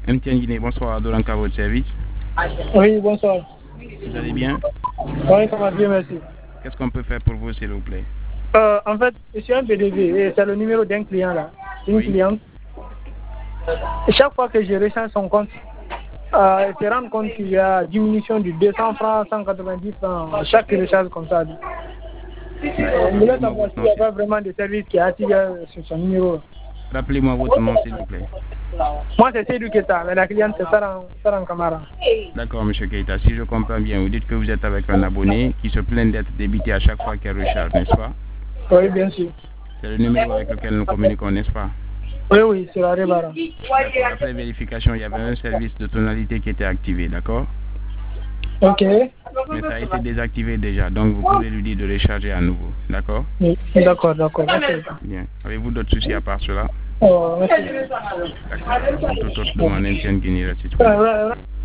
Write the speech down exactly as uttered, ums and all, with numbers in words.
M T N Guinée, bonsoir, Dolanka, votre service. Oui, bonsoir. Vous allez bien? Oui, ça va bien, merci. Qu'est-ce qu'on peut faire pour vous, s'il vous plaît? euh, En fait, je suis un P D V et c'est le numéro d'un client là. Une oui. cliente. Et chaque fois que je recharge son compte, euh, elle se rend compte qu'il y a diminution de deux cents francs, cent quatre-vingt-dix francs à chaque recharge comme ça. On voulait savoir s'il n'y a pas vraiment de service qui est activé sur son numéro. Rappelez-moi votre nom, s'il vous plaît. Moi, c'est Seydou Keita, mais la cliente, c'est Saran, Saran Kamara. D'accord, M. Keita. Si je comprends bien, vous dites que vous êtes avec un abonné qui se plaint d'être débité à chaque fois qu'elle recharge, n'est-ce pas? Oui, bien sûr. C'est le numéro avec lequel nous communiquons, n'est-ce pas? Oui, oui, c'est la Rébara. Après vérification, il y avait un service de tonalité qui était activé, d'accord? Ok. Mais ça a été désactivé déjà, donc vous pouvez lui dire de recharger à nouveau, d'accord? Oui, d'accord, d'accord. Bien. Avez-vous d'autres soucis à part cela? Oh, merci. D'accord. Pour toute autre demande, M T N Guinée, restez.